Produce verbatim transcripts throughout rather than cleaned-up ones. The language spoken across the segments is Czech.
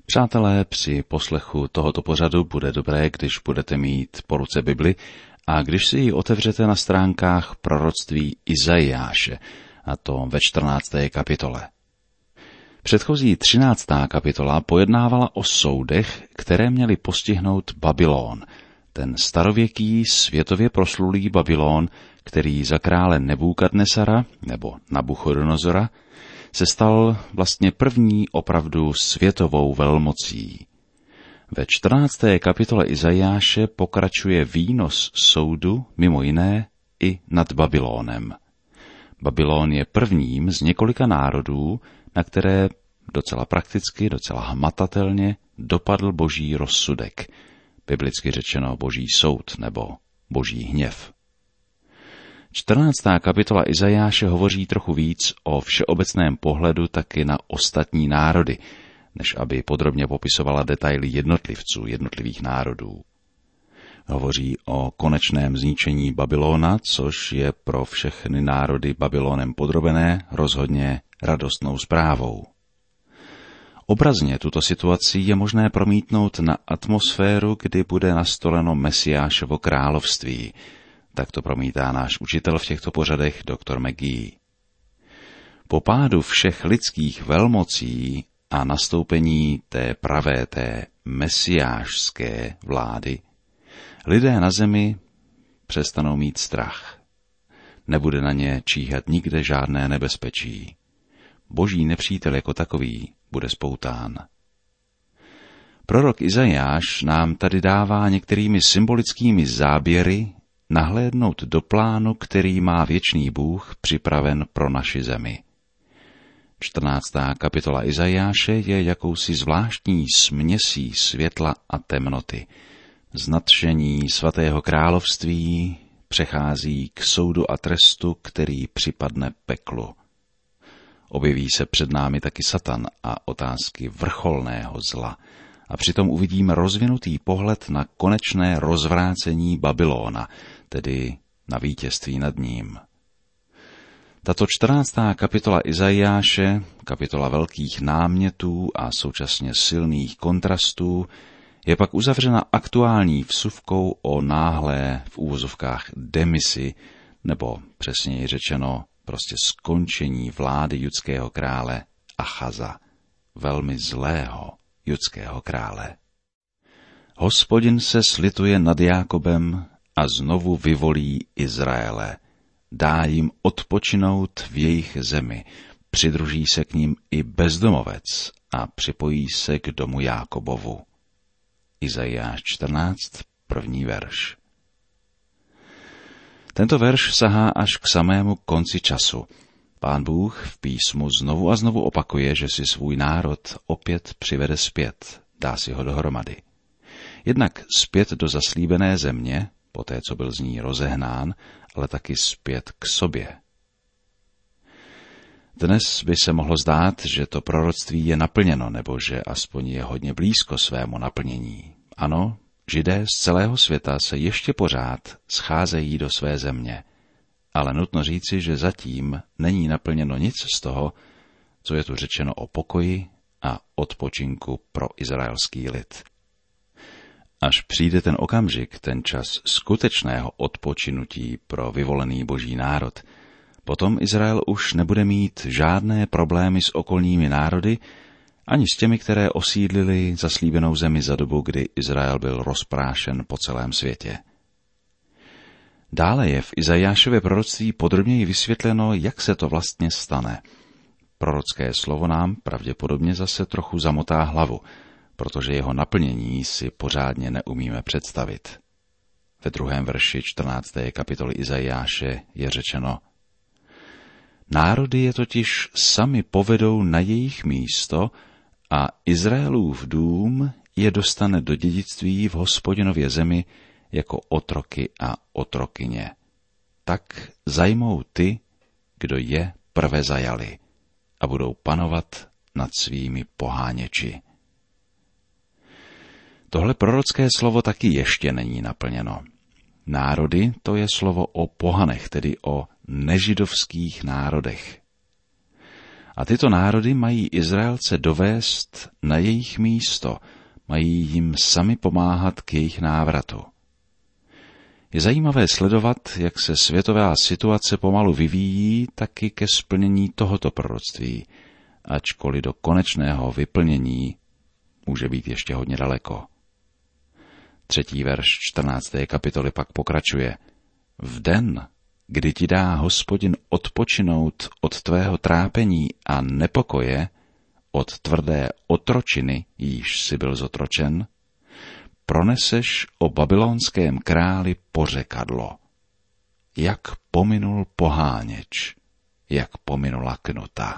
Přátelé, při poslechu tohoto pořadu bude dobré, když budete mít po ruce Bibli a když si ji otevřete na stránkách proroctví Izajáše, a to ve čtrnácté kapitole. Předchozí třináctá kapitola pojednávala o soudech, které měly postihnout Babylon, ten starověký světově proslulý Babylon, který za krále Nebukadnesara nebo Nabuchodonozora se stal vlastně první opravdu světovou velmocí. Ve čtrnácté kapitole Izajáše pokračuje výnos soudu mimo jiné i nad Babylonem. Babylon je prvním z několika národů, na které docela prakticky, docela hmatatelně dopadl boží rozsudek, biblicky řečeno boží soud nebo boží hněv. čtrnáctá kapitola Izajáše hovoří trochu víc o všeobecném pohledu taky na ostatní národy, než aby podrobně popisovala detaily jednotlivců jednotlivých národů. Hovoří o konečném zničení Babylona, což je pro všechny národy Babylonem podrobené rozhodně radostnou zprávou. Obrazně tuto situaci je možné promítnout na atmosféru, kdy bude nastoleno Mesiášovo království. Tak to promítá náš učitel v těchto pořadech doktor McGee. Po pádu všech lidských velmocí a nastoupení té pravé, té mesiášské vlády, lidé na zemi přestanou mít strach. Nebude na ně číhat nikde žádné nebezpečí. Boží nepřítel jako takový bude spoután. Prorok Izajáš nám tady dává některými symbolickými záběry nahlédnout do plánu, který má věčný Bůh připraven pro naši zemi. čtrnáctá kapitola Izajáše je jakousi zvláštní směsí světla a temnoty. Z nadšení svatého království přechází k soudu a trestu, který připadne peklu. Objeví se před námi taky Satan a otázky vrcholného zla. A přitom uvidíme rozvinutý pohled na konečné rozvrácení Babylona, tedy na vítězství nad ním. Tato čtrnáctá kapitola Izajáše, kapitola velkých námětů a současně silných kontrastů, je pak uzavřena aktuální vsuvkou o náhlé v úvozovkách demisi, nebo přesněji řečeno prostě skončení vlády judského krále Achaza, velmi zlého judského krále. Hospodin se slituje nad Jákobem a znovu vyvolí Izraele. Dá jim odpočinout v jejich zemi, přidruží se k ním i bezdomovec a připojí se k domu Jákobovu. Izajáš čtrnáct, první verš. Tento verš sahá až k samému konci času. Pán Bůh v písmu znovu a znovu opakuje, že si svůj národ opět přivede zpět, dá si ho dohromady. Jednak zpět do zaslíbené země, poté co byl z ní rozehnán, ale taky zpět k sobě. Dnes by se mohlo zdát, že to proroctví je naplněno, nebo že aspoň je hodně blízko svému naplnění. Ano, Židé z celého světa se ještě pořád scházejí do své země, ale nutno říci, že zatím není naplněno nic z toho, co je tu řečeno o pokoji a odpočinku pro izraelský lid. Až přijde ten okamžik, ten čas skutečného odpočinutí pro vyvolený boží národ, potom Izrael už nebude mít žádné problémy s okolními národy, ani s těmi, které osídlili zaslíbenou zemi za dobu, kdy Izrael byl rozprášen po celém světě. Dále je v Izajášově proroctví podrobněji vysvětleno, jak se to vlastně stane. Prorocké slovo nám pravděpodobně zase trochu zamotá hlavu, protože jeho naplnění si pořádně neumíme představit. Ve druhém verši čtrnácté kapitoly Izajáše je řečeno: Národy je totiž sami povedou na jejich místo a Izraelův dům je dostane do dědictví v Hospodinově zemi jako otroky a otrokyně. Tak zajmou ty, kdo je prve zajali, a budou panovat nad svými poháněči. Tohle prorocké slovo taky ještě není naplněno. Národy, to je slovo o pohanech, tedy o nežidovských národech. A tyto národy mají Izraelce dovést na jejich místo, mají jim sami pomáhat k jejich návratu. Je zajímavé sledovat, jak se světová situace pomalu vyvíjí taky ke splnění tohoto proroctví, ačkoliv do konečného vyplnění může být ještě hodně daleko. Třetí verš čtrnácté kapitoly pak pokračuje. V den, kdy ti dá Hospodin odpočinout od tvého trápení a nepokoje, od tvrdé otročiny, jíž si byl zotročen, proneseš o babylonském králi pořekadlo. Jak pominul poháněč, jak pominula knuta.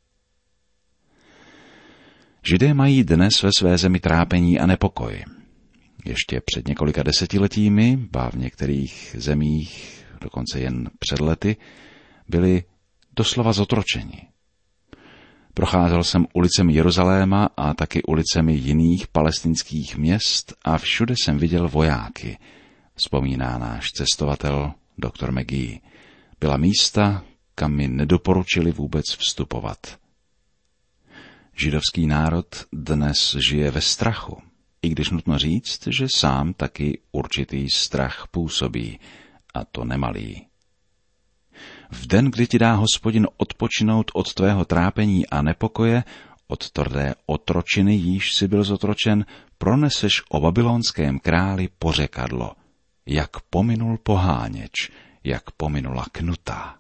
Židé mají dnes ve své zemi trápení a nepokoj. Ještě před několika desetiletími, ba v některých zemích dokonce jen před lety, byli doslova zotročeni. Procházel jsem ulicemi Jeruzaléma a taky ulicemi jiných palestinských měst a všude jsem viděl vojáky, vzpomíná náš cestovatel doktor McGee. Byla místa, kam mi nedoporučili vůbec vstupovat. Židovský národ dnes žije ve strachu, i když nutno říct, že sám taky určitý strach působí, a to nemalý. V den, kdy ti dá Hospodin odpočinout od tvého trápení a nepokoje, od tvrdé otročiny, jíž si byl zotročen, proneseš o babylonském králi pořekadlo, jak pominul poháněč, jak pominula knuta.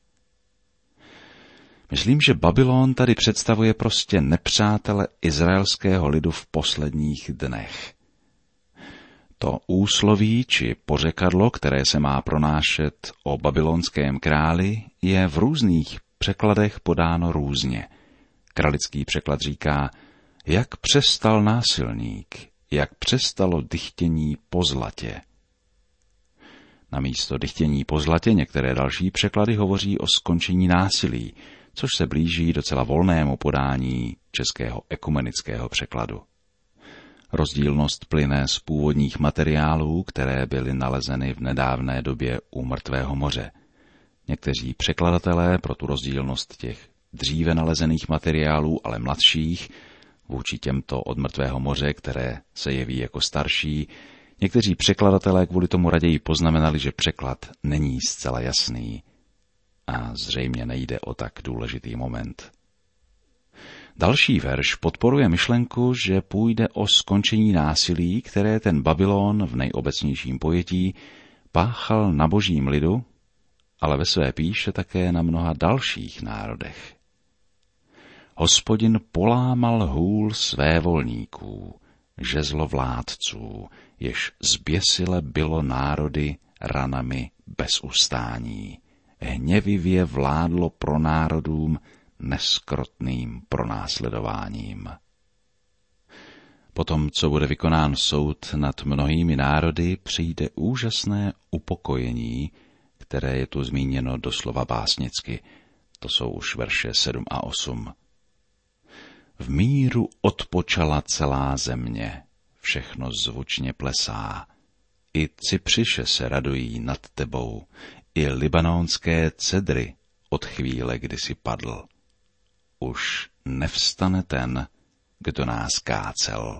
Myslím, že Babylon tady představuje prostě nepřátele izraelského lidu v posledních dnech. To úsloví či pořekadlo, které se má pronášet o babylonském králi, je v různých překladech podáno různě. Kralický překlad říká, jak přestal násilník, jak přestalo dychtění po zlatě. Namísto dychtění po zlatě některé další překlady hovoří o skončení násilí, což se blíží docela volnému podání českého ekumenického překladu. Rozdílnost plyne z původních materiálů, které byly nalezeny v nedávné době u Mrtvého moře. Někteří překladatelé pro tu rozdílnost těch dříve nalezených materiálů, ale mladších, vůči těmto od Mrtvého moře, které se jeví jako starší, někteří překladatelé kvůli tomu raději poznamenali, že překlad není zcela jasný a zřejmě nejde o tak důležitý moment. Další verš podporuje myšlenku, že půjde o skončení násilí, které ten Babylon v nejobecnějším pojetí páchal na božím lidu, ale ve své píše také na mnoha dalších národech. Hospodin polámal hůl svévolníků, žezlo vládců, jež zběsile bylo národy ranami bez ustání. Hněvivě vládlo pro národům neskrotným pronásledováním. Potom, co bude vykonán soud nad mnohými národy, přijde úžasné upokojení, které je tu zmíněno doslova básnicky. To jsou už verše sedm a osm. V míru odpočala celá země, všechno zvučně plesá. I Cypřiše se radují nad tebou, i libanonské cedry od chvíle, kdy si padl. Už nevstane ten, kdo nás kácel.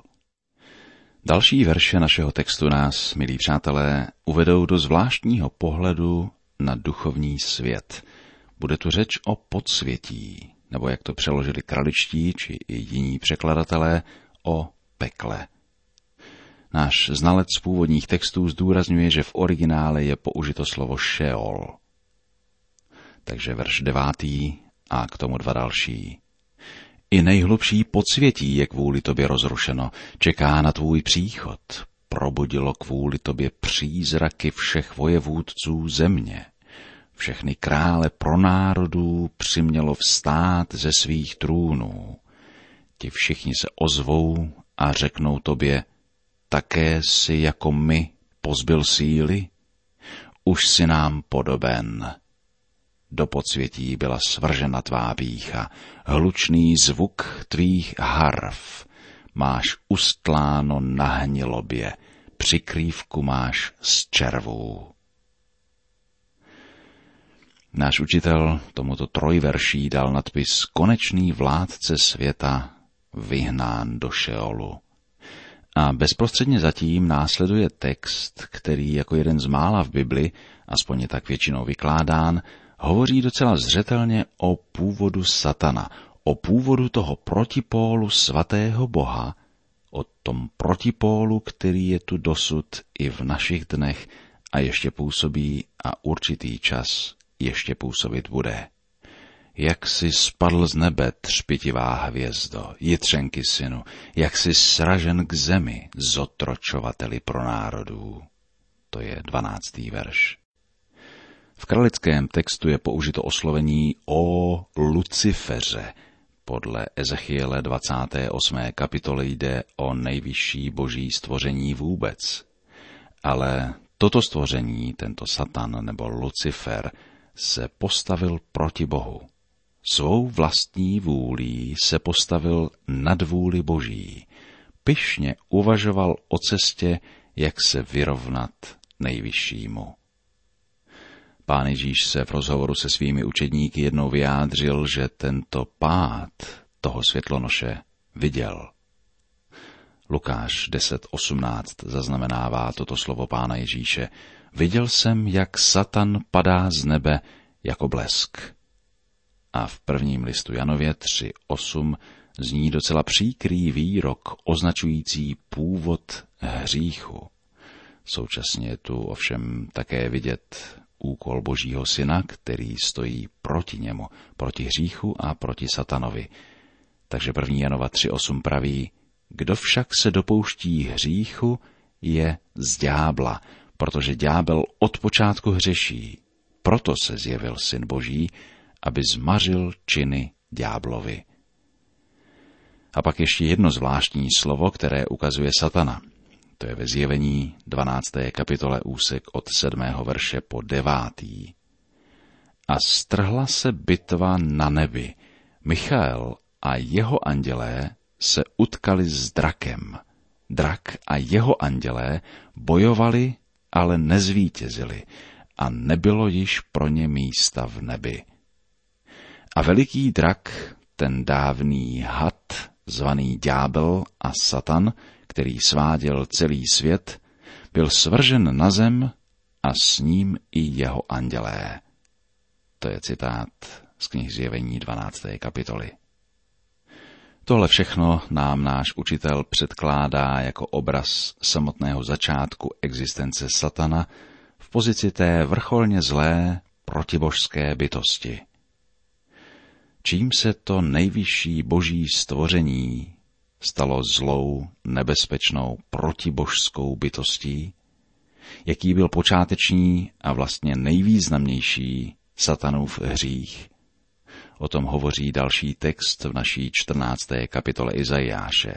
Další verše našeho textu nás, milí přátelé, uvedou do zvláštního pohledu na duchovní svět. Bude tu řeč o podsvětí, nebo jak to přeložili kraličtí či i jiní překladatelé, o pekle. Náš znalec původních textů zdůrazňuje, že v originále je použito slovo Šeol. Takže verš devátý a k tomu dva další. I nejhlubší podsvětí je kvůli tobě rozrušeno, čeká na tvůj příchod. Probudilo kvůli tobě přízraky všech vojevůdců země. Všechny krále pronárodů přimělo vstát ze svých trůnů. Ti všichni se ozvou a řeknou tobě, také si jako my pozbyl síly? Už si nám podoben. Do podsvětí byla svržena tvá pýcha, hlučný zvuk tvých harf. Máš ustláno na hnilobě, přikrývku máš z červů. Náš učitel tomuto trojverší dal nadpis Konečný vládce světa vyhnán do Šeolu. A bezprostředně zatím následuje text, který jako jeden z mála v Bibli, aspoň je tak většinou vykládán, hovoří docela zřetelně o původu satana, o původu toho protipólu svatého Boha, o tom protipólu, který je tu dosud i v našich dnech a ještě působí a určitý čas ještě působit bude. Jak si spadl z nebe, třpitivá hvězdo, jitřenky synu, jak si sražen k zemi, zotročovateli pro národů. To je dvanáctý verš. V kralickém textu je použito oslovení o Luciferře. Podle Ezechiele dvacáté osmé kapitoly jde o nejvyšší boží stvoření vůbec. Ale toto stvoření, tento Satan nebo Lucifer, se postavil proti Bohu. Svou vlastní vůlí se postavil nad vůli Boží. Pyšně uvažoval o cestě, jak se vyrovnat nejvyššímu. Pán Ježíš se v rozhovoru se svými učedníky jednou vyjádřil, že tento pád toho světlonoše viděl. Lukáš deset osmnáct zaznamenává toto slovo Pána Ježíše. Viděl jsem, jak Satan padá z nebe jako blesk. A v prvním listu Janově tři osm zní docela příkrý výrok označující původ hříchu. Současně je tu ovšem také vidět úkol Božího syna, který stojí proti němu, proti hříchu a proti satanovi. Takže první Janova tři osm praví, kdo však se dopouští hříchu, je z ďábla, protože ďábel od počátku hřeší. Proto se zjevil Syn Boží, aby zmařil činy ďáblovi. A pak ještě jedno zvláštní slovo, které ukazuje satana. To je ve Zjevení dvanácté kapitole úsek od sedmého verše po devátý. A strhla se bitva na nebi. Michael a jeho andělé se utkali s drakem. Drak a jeho andělé bojovali, ale nezvítězili a nebylo již pro ně místa v nebi. A veliký drak, ten dávný had, zvaný ďábel a Satan, který sváděl celý svět, byl svržen na zem a s ním i jeho andělé. To je citát z knih Zjevení dvanácté kapitoly. Tohle všechno nám náš učitel předkládá jako obraz samotného začátku existence satana v pozici té vrcholně zlé protibožské bytosti. Čím se to nejvyšší boží stvoření stalo zlou, nebezpečnou, protibožskou bytostí? Jaký byl počáteční a vlastně nejvýznamnější satanův hřích? O tom hovoří další text v naší čtrnácté kapitole Izajáše.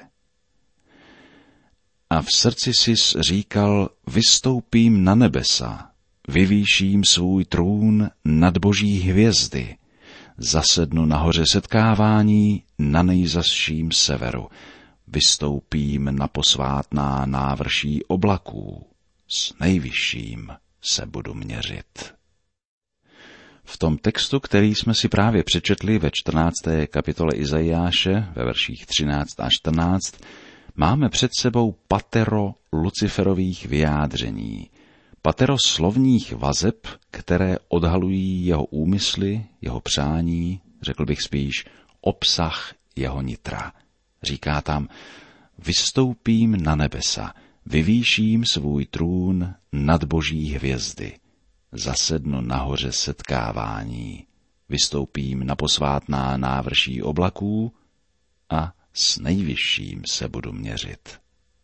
A v srdci sis říkal, vystoupím na nebesa, vyvýším svůj trůn nad boží hvězdy, zasednu na hoře setkávání na nejzazším severu, vystoupím na posvátná návrší oblaků, s nejvyšším se budu měřit. V tom textu, který jsme si právě přečetli ve čtrnácté kapitole Izajáše, ve verších třináct a čtrnáct, máme před sebou patero Luciferových vyjádření, patero slovních vazeb, které odhalují jeho úmysly, jeho přání, řekl bych spíš obsah jeho nitra. Říká tam, vystoupím na nebesa, vyvýším svůj trůn nad boží hvězdy, zasednu na hoře setkávání, vystoupím na posvátná návrší oblaků a s nejvyšším se budu měřit.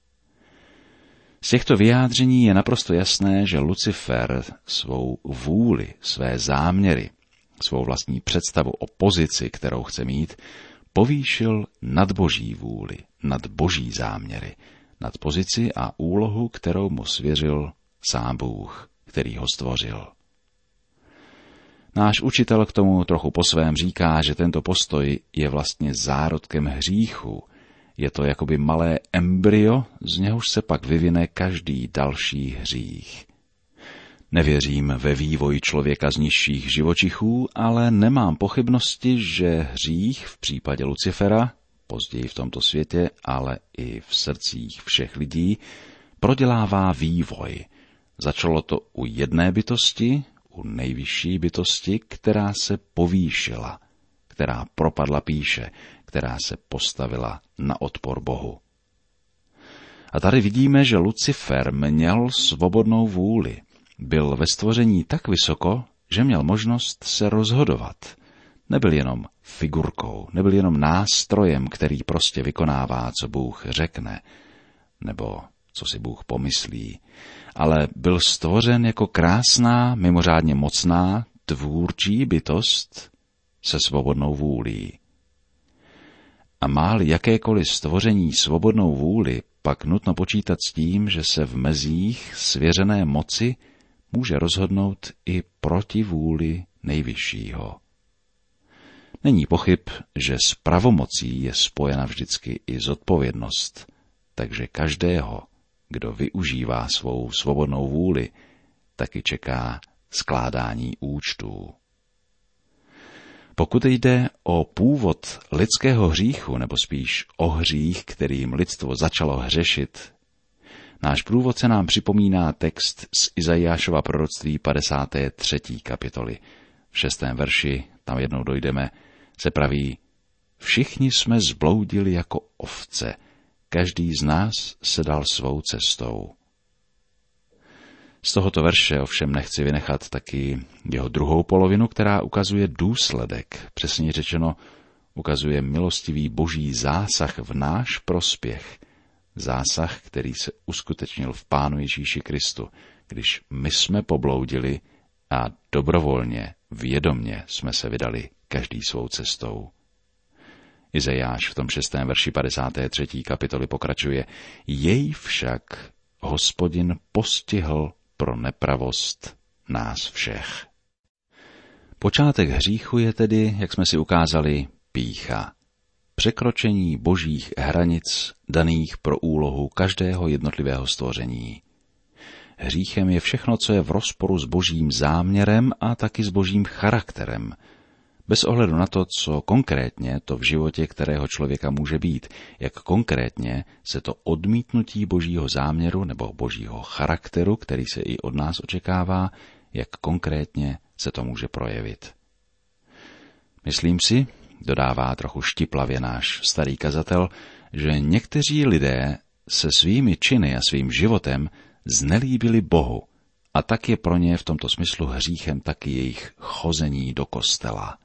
Z těchto vyjádření je naprosto jasné, že Lucifer svou vůli, své záměry, svou vlastní představu o pozici, kterou chce mít, povýšil nad boží vůli, nad boží záměry, nad pozici a úlohu, kterou mu svěřil sám Bůh, který ho stvořil. Náš učitel k tomu trochu po svém říká, že tento postoj je vlastně zárodkem hříchu. Je to jakoby malé embryo, z něhož se pak vyvine každý další hřích. Nevěřím ve vývoj člověka z nižších živočichů, ale nemám pochybnosti, že hřích v případě Lucifera, později v tomto světě, ale i v srdcích všech lidí, prodělává vývoj. Začalo to u jedné bytosti, u nejvyšší bytosti, která se povýšila, která propadla pýše, která se postavila na odpor Bohu. A tady vidíme, že Lucifer měl svobodnou vůli. Byl ve stvoření tak vysoko, že měl možnost se rozhodovat. Nebyl jenom figurkou, nebyl jenom nástrojem, který prostě vykonává, co Bůh řekne, nebo co si Bůh pomyslí, ale byl stvořen jako krásná, mimořádně mocná, tvůrčí bytost se svobodnou vůlí. A má-li jakékoliv stvoření svobodnou vůli, pak nutno počítat s tím, že se v mezích svěřené moci může rozhodnout i proti vůli nejvyššího. Není pochyb, že s pravomocí je spojena vždycky i zodpovědnost, takže každého, kdo využívá svou svobodnou vůli, taky čeká skládání účtů. Pokud jde o původ lidského hříchu, nebo spíš o hřích, kterým lidstvo začalo hřešit, náš průvodce nám připomíná text z Izajášova proroctví padesáté třetí kapitoly. V šestém verši, tam jednou dojdeme, se praví: Všichni jsme zbloudili jako ovce, každý z nás se dal svou cestou. Z tohoto verše ovšem nechci vynechat taky jeho druhou polovinu, která ukazuje důsledek, přesně řečeno, ukazuje milostivý boží zásah v náš prospěch. Zásah, který se uskutečnil v Pánu Ježíši Kristu, když my jsme pobloudili a dobrovolně, vědomně jsme se vydali každý svou cestou. Izajáš v tom šestém verši padesáté třetí kapitoly pokračuje: Jej však Hospodin postihl pro nepravost nás všech. Počátek hříchu je tedy, jak jsme si ukázali, pýcha. Překročení božích hranic daných pro úlohu každého jednotlivého stvoření. Hříchem je všechno, co je v rozporu s božím záměrem a taky s božím charakterem. Bez ohledu na to, co konkrétně to v životě kterého člověka může být, jak konkrétně se to odmítnutí božího záměru nebo božího charakteru, který se i od nás očekává, jak konkrétně se to může projevit. Myslím si, dodává trochu štiplavě náš starý kazatel, že někteří lidé se svými činy a svým životem znelíbili Bohu a tak je pro ně v tomto smyslu hříchem taky jejich chození do kostela.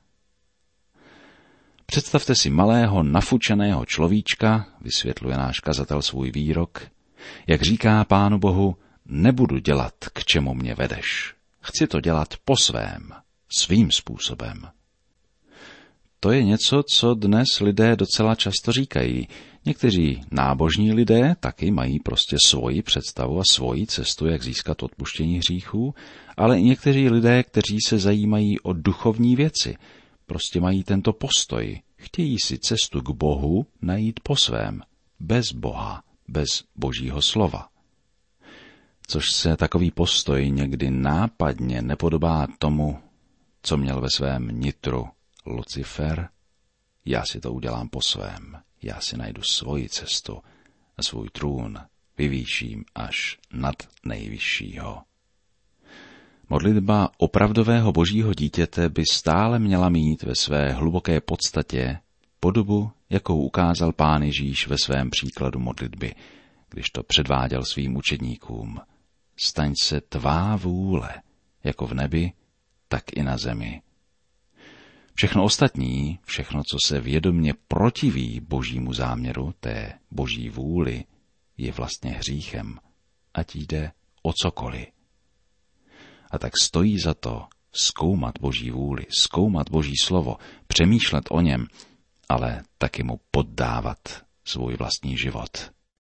Představte si malého nafučeného človíčka, vysvětluje náš kazatel svůj výrok, jak říká Pánu Bohu: nebudu dělat, k čemu mě vedeš. Chci to dělat po svém, svým způsobem. To je něco, co dnes lidé docela často říkají. Někteří nábožní lidé taky mají prostě svoji představu a svoji cestu, jak získat odpuštění hříchů, ale i někteří lidé, kteří se zajímají o duchovní věci, prostě mají tento postoj. Chtějí si cestu k Bohu najít po svém, bez Boha, bez Božího slova. Což se takový postoj někdy nápadně nepodobá tomu, co měl ve svém nitru Lucifer. Já si to udělám po svém, já si najdu svoji cestu a svůj trůn vyvýším až nad nejvyššího. Modlitba opravdového božího dítěte by stále měla mít ve své hluboké podstatě podobu, jakou ukázal Pán Ježíš ve svém příkladu modlitby, když to předváděl svým učedníkům. Staň se tvá vůle, jako v nebi, tak i na zemi. Všechno ostatní, všechno, co se vědomě protiví božímu záměru, té boží vůli, je vlastně hříchem, ať jde o cokoliv. A tak stojí za to zkoumat boží vůli, zkoumat boží slovo, přemýšlet o něm, ale taky mu poddávat svůj vlastní život.